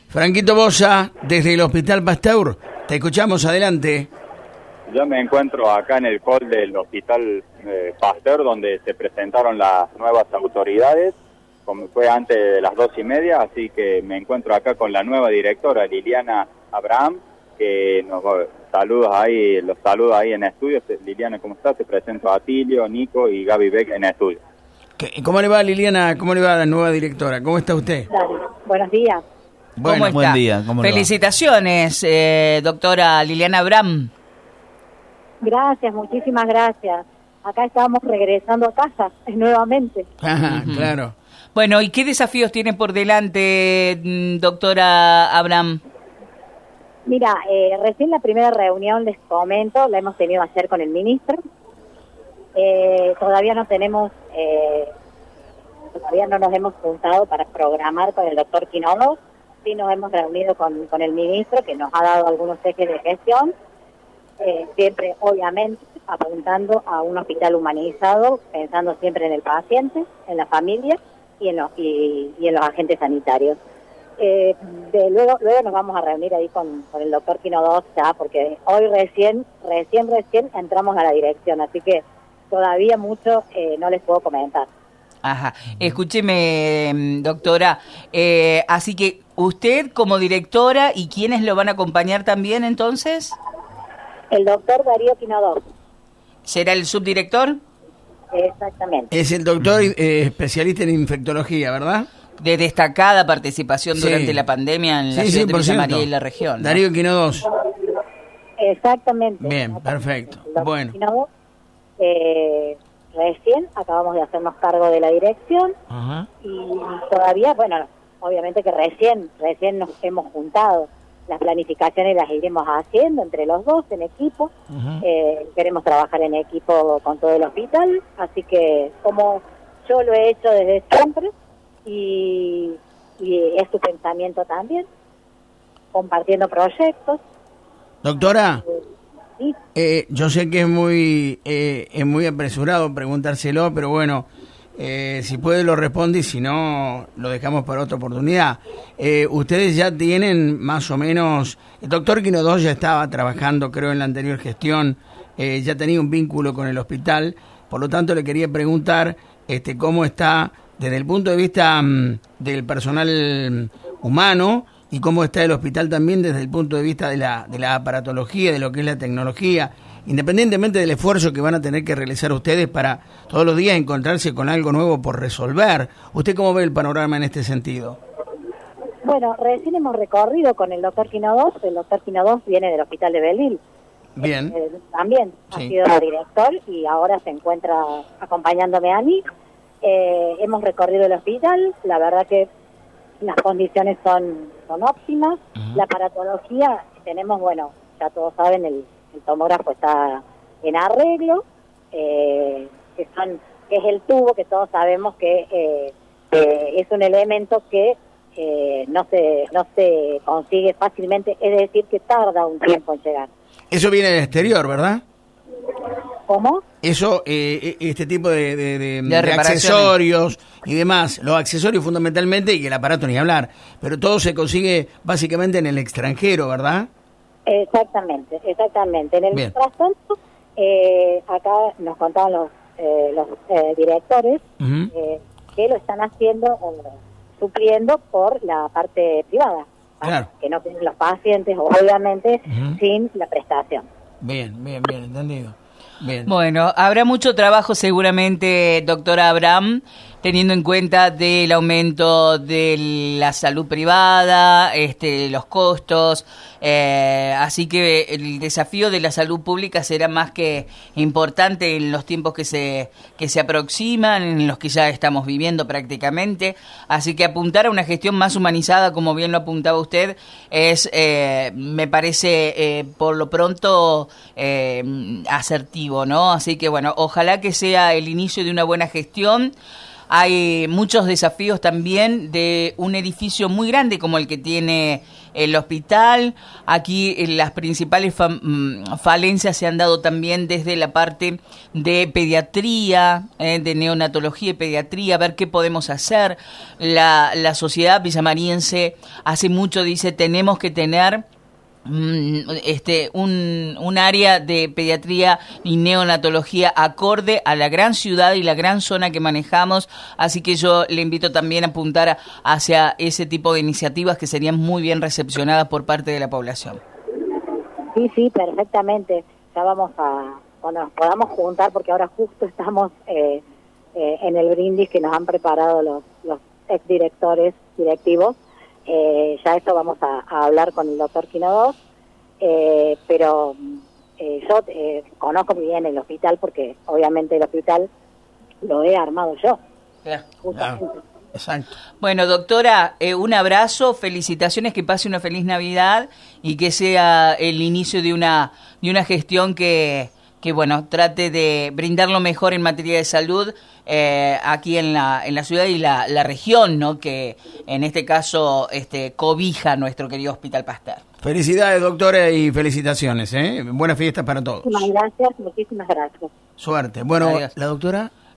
Franquito Bosa, desde el Hospital Pasteur, te escuchamos, adelante. Yo me encuentro acá en el hall del Hospital Pasteur, donde se presentaron las nuevas autoridades, como fue antes de las 2:30, así que me encuentro acá con la nueva directora, Liliana Abraham, que nos los saluda ahí en estudio. Liliana, ¿cómo estás? Te presento a Atilio, Nico y Gaby Beck en estudio. ¿Cómo le va, Liliana? ¿Cómo le va a la nueva directora? ¿Cómo está usted? Dale. Buenos días. Bueno, ¿Cómo está? buen día. ¿Cómo felicitaciones, doctora Liliana Abraham. Gracias, muchísimas gracias. Acá estamos regresando a casa nuevamente. Ajá, claro. Bueno, ¿y qué desafíos tiene por delante, doctora Abraham? Mira, recién la primera reunión, les comento, la hemos tenido ayer con el ministro. Todavía no nos hemos juntado para programar con el doctor Quinodo. Sí nos hemos reunido con el ministro, que nos ha dado algunos ejes de gestión, siempre obviamente apuntando a un hospital humanizado, pensando siempre en el paciente, en la familia y en los agentes sanitarios. Luego nos vamos a reunir ahí con el doctor Quinodo, ya, porque hoy recién entramos a la dirección, así que todavía mucho no les puedo comentar. Ajá, escúcheme, doctora, así que usted como directora, ¿y quiénes lo van a acompañar también entonces? El doctor Darío Quinodo. ¿Será el subdirector? Exactamente. Es el doctor especialista en infectología, ¿verdad? De destacada participación durante la pandemia en la ciudad de Villa María y la región, ¿no? Darío Quinodo. Exactamente. Bien, perfecto. Bueno. Quinodo, recién acabamos de hacernos cargo de la dirección. Ajá. Y todavía, bueno, obviamente que recién nos hemos juntado. Las planificaciones las iremos haciendo entre los dos en equipo. Queremos trabajar en equipo con todo el hospital, así que como yo lo he hecho desde siempre y es tu pensamiento también, compartiendo proyectos. Doctora, Sí. yo sé que es muy apresurado preguntárselo, pero bueno, si puede lo responde y si no lo dejamos para otra oportunidad. Ustedes ya tienen más o menos, el doctor Quinodo ya estaba trabajando, creo, en la anterior gestión, ya tenía un vínculo con el hospital, por lo tanto le quería preguntar cómo está desde el punto de vista del personal humano y cómo está el hospital también desde el punto de vista de la aparatología, de lo que es la tecnología, independientemente del esfuerzo que van a tener que realizar ustedes para todos los días encontrarse con algo nuevo por resolver. ¿Usted cómo ve el panorama en este sentido? Bueno, recién hemos recorrido con el doctor Quinodo. El doctor Quinodo viene del hospital de Belleville. Bien. También sí. Ha sido director y ahora se encuentra acompañándome a mí. Hemos recorrido el hospital, la verdad que las condiciones son óptimas. La aparatología tenemos, bueno, ya todos saben, el tomógrafo está en arreglo, que es el tubo, que todos sabemos que es un elemento que no se consigue fácilmente, es decir, que tarda un tiempo en llegar. Eso viene del exterior, ¿verdad? ¿Cómo? Eso, este tipo de accesorios y demás, los accesorios fundamentalmente y el aparato ni hablar, pero todo se consigue básicamente en el extranjero, ¿verdad? Exactamente. En el mientras tanto, acá nos contaban los directores que lo están haciendo, supliendo por la parte privada, claro, que no tienen los pacientes, obviamente, sin la prestación. Bien, entendido. Bien. Bueno, habrá mucho trabajo seguramente, doctora Abraham, teniendo en cuenta del aumento de la salud privada, los costos, así que el desafío de la salud pública será más que importante en los tiempos que se aproximan, en los que ya estamos viviendo prácticamente, así que apuntar a una gestión más humanizada, como bien lo apuntaba usted, es, me parece, por lo pronto, asertivo, ¿no? Así que bueno, ojalá que sea el inicio de una buena gestión. hay muchos desafíos también de un edificio muy grande como el que tiene el hospital. Aquí las principales falencias se han dado también desde la parte de pediatría, de neonatología y pediatría, ver qué podemos hacer. La sociedad villamariense hace mucho dice tenemos que tener un área de pediatría y neonatología acorde a la gran ciudad y la gran zona que manejamos, así que yo le invito también a apuntar hacia ese tipo de iniciativas que serían muy bien recepcionadas por parte de la población. Sí, perfectamente. Ya vamos cuando nos podamos juntar, porque ahora justo estamos en el brindis que nos han preparado los exdirectores directivos. Ya eso vamos a hablar con el doctor Quinodos, pero yo conozco muy bien el hospital porque obviamente el hospital lo he armado yo. Claro. Exacto. Bueno, doctora, un abrazo, felicitaciones, que pase una feliz Navidad y que sea el inicio de una gestión que bueno, trate de brindar lo mejor en materia de salud aquí en la ciudad y la región, ¿no? Que en este caso cobija nuestro querido Hospital Pasteur. Felicidades, doctora, y felicitaciones, ¿eh? Buenas fiestas para todos. Muchísimas gracias. Suerte. Bueno, Adiós. La doctora...